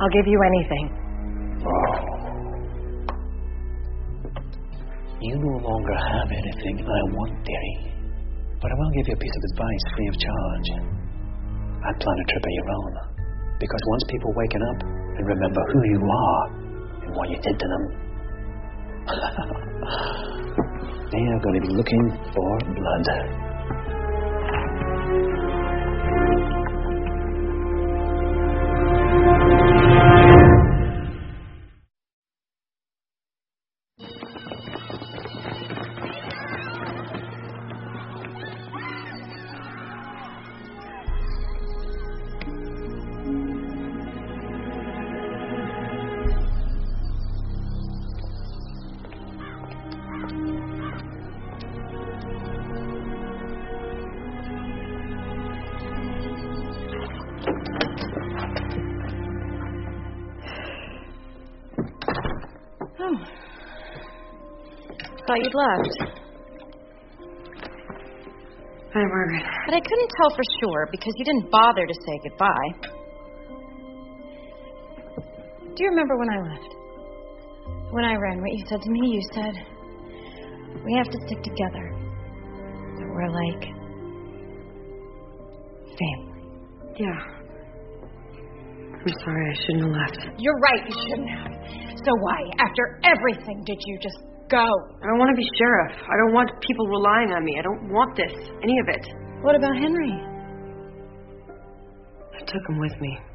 I'll give you anything. Oh. You no longer have anything I want, dearie. But I will give you a piece of advice free of charge. I'd plan a trip of your own. Because once people waken up and remember who you are and what you did to them, they are going to be looking for blood. Oh. Thought you'd left. Hi, Margaret. But I couldn't tell for sure because you didn't bother to say goodbye. Do you remember when I left? When I ran, what you said to me? You said, we have to stick together. That we're like family. Yeah. I'm sorry, I shouldn't have left. You're right, you shouldn't have. So why, after everything, did you just go? I don't want to be sheriff. I don't want people relying on me. I don't want this, any of it. What about Henry? I took him with me.